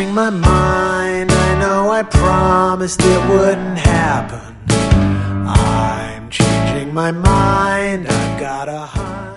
changing my mind. I know I promised it wouldn't happen. I'm changing my mind. I've got a hunch.